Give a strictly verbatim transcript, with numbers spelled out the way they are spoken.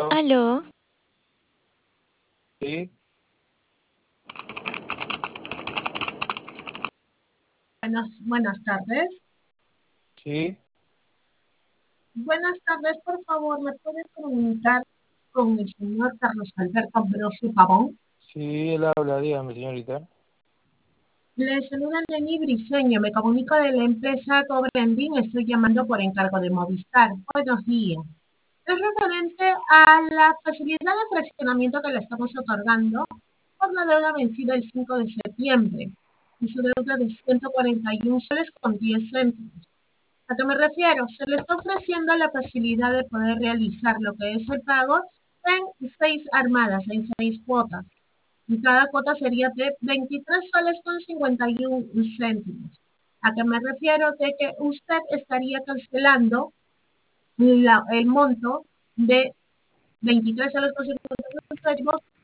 Aló, Aló, sí, Buenas, buenas tardes. sí, Buenas tardes, por favor, ¿me puede comunicar con el señor Carlos Alberto Ambrosio Pavón? sí, él habla, dígame, señorita. Le saluda Lenny Briseño, me comunico de la empresa Cobrending, estoy llamando por encargo de Movistar. Buenos días. Es referente a la facilidad de fraccionamiento que le estamos otorgando por la deuda vencida el cinco de septiembre y su deuda de ciento cuarenta y uno soles con diez céntimos. ¿A qué me refiero? Se le está ofreciendo la facilidad de poder realizar lo que es el pago en seis armadas, en seis cuotas. Y cada cuota sería de veintitrés soles con cincuenta y uno céntimos. ¿A qué me refiero? De que usted estaría cancelando la- el monto de veintitrés soles con cincuenta y uno céntimos